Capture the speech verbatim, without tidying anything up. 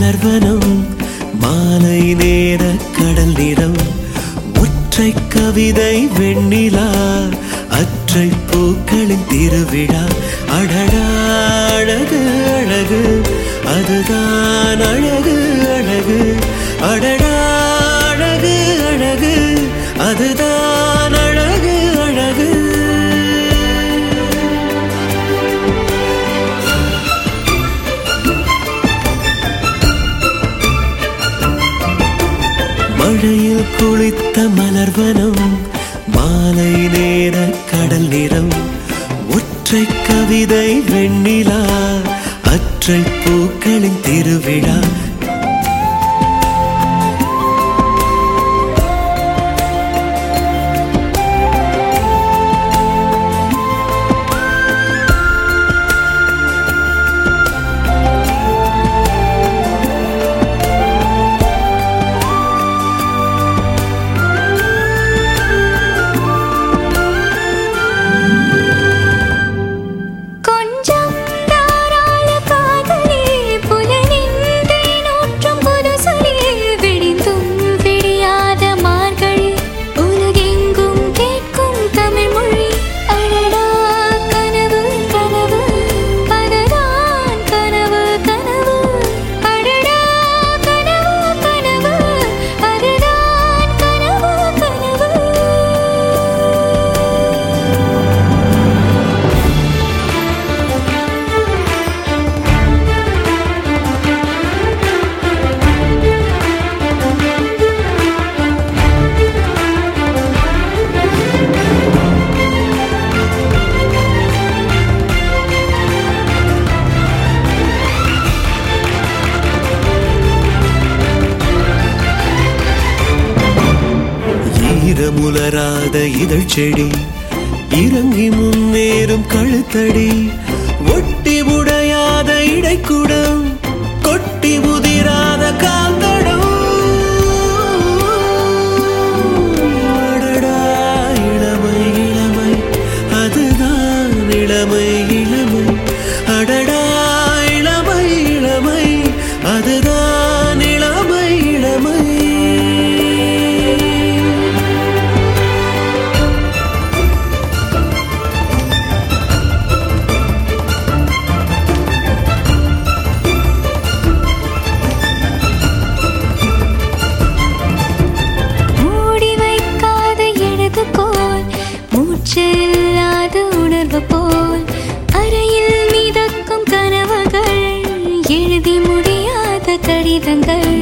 மலர்வனம் மாலை நேர கடல் நிறம் ஒற்றை கவிதை வெண்ணிலா அற்றை பூக்களின் திருவிழா அடடா அழகு அழகு அதுதான் அழகு அழகு அடடா அழகு அழகு அதுதான் அழகு அழகு மழையில் குளித்த மலர்வனம் மாலை நேர கடல் நிறம் ஒற்றை கவிதை வெண்ணிலா அற்றை பூக்களின் திருவிழா ஈரமுலராத இதழ் செடி இறங்கி முன்னேறும் கழுத்தடி ஒட்டி உடையாத இடைக்குடம் கொட்டி உதிராத காந்தடம் அடடா இளமை இளமை அதுதான் இளமை இளமை அடடா இளமை இளமை அதுதான் இளமை இளமை செல்லாத உணர்வு போல் அறையில் மிதக்கும் கனவுகள் எழுதி முடியாத கடிதங்கள்